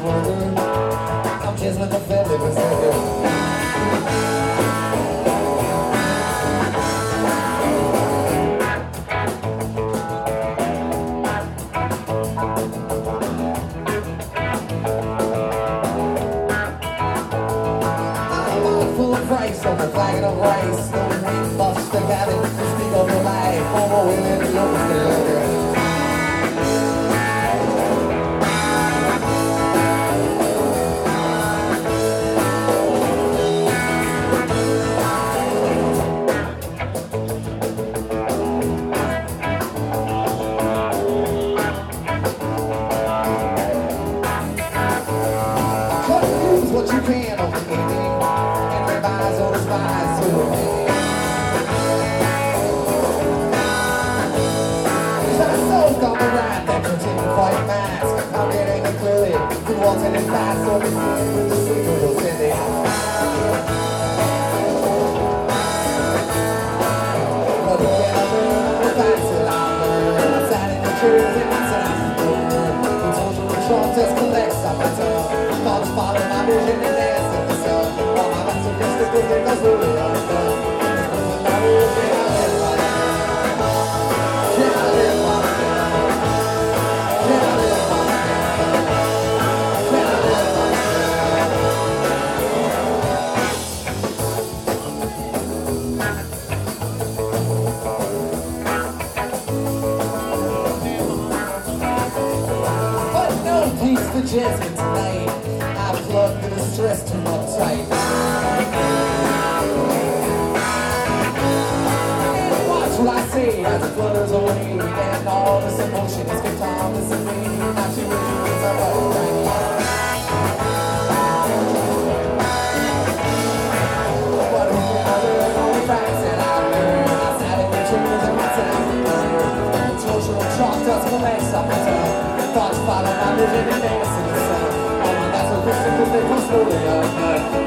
word. I'm just with the family, but so full of price on the flagon of rice. No wing bust the cabin to speak of your life. More women in the what you can of the evening and revise all the spies to the way. Is that a soul come around that continue quite mask? I'm getting it clearly who wants it in fast or be with the secret city. But who can I learn the facts that I learned? I sat in the chairs and I sat in the door. Who told you the trunk just collects up my tongue? Thoughts follow my vision and dance in the sun. All my masochistical things are slowly undone. It's moving my rules, can I live my life? Can I live my life? Can I live my life? Can I live my life? But no peace for Jasmine tonight. I plugged the distress too much tight. And watch what I say as it flutters away. And all this emotion is kept on missing me. Now she really somebody right. But who can I learn all the facts that I learned? I sat in the chairs and my time burned. Tortural chalk dust collects up my tongue. Thoughts follow my vision and dance in the sun. All my guys are Christian because they come slowly up.